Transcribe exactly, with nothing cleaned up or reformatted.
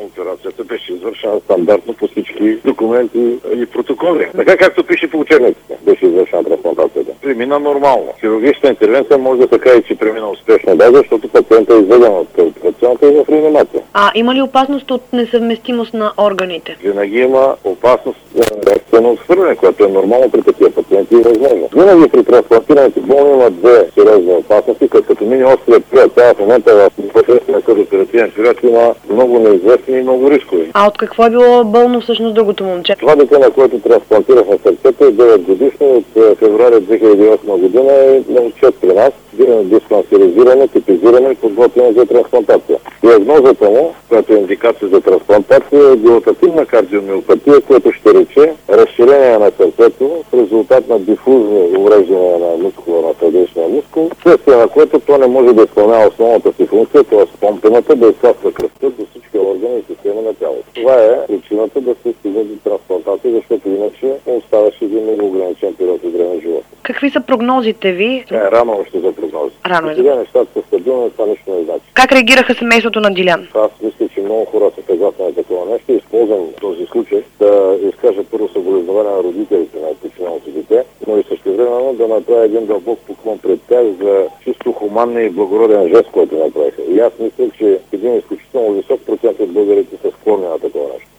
Операцията беше извършена стандартно по всички документи и протоколи. Така както пише по учебниците, беше извършена трансплантацията. Премина нормално. Хирургичната интервенция може да така и че премина успешно, да, защото пациентът е изведен от операционната и в реанимация. А има ли опасност от несъвместимост на органите? Винаги има опасност за реакция на отхвърляне, което е нормално при такива пациенти и възможно. Винаги при трансплантираните болни има две сериозни опасности, като мини острият период. Сега в момента в непосредствения оперативен период има много неизвестни и много рискови. А от какво е било болно всъщност другото момче? Това дете, на което трансплантирахме сърцето, е девет годишно, от февруари две хиляди и осма година е на отчет при нас. Диспансеризирано, типизирано и подготвено за трансплантация. Диагнозата му, която е индикация за трансплантация, е дилатативна кардиомиопатия, което ще рече разширение на сърцето в резултат на дифузни увреждания на мускула, на сърдечния мускул, вследствие на което то не може да изпълнява основната си функция, т.е. помпената, да изтласква кръвта до всички органи и системи на тялото. Това е причината да се стигне до трансплантация, защото иначе оставаше един много ограничен период от време в живота. Какви са прогнозите ви? Е, рано още за прогнози. Рано е. Сега нещата са стабилни, това нищо не значи. Как реагираха семейството на Дилян? Аз мисля, че много хора са казатели на такова нещо. Използвам този случай да изкажа първо съболезновение на родителите на починалото дете, но и същевременно да направя един дълбок поклон пред тях за чисто хуманен и благороден жест, който направиха. И аз мисля, че един изключително висок процент от българите са склонни на такова нещо.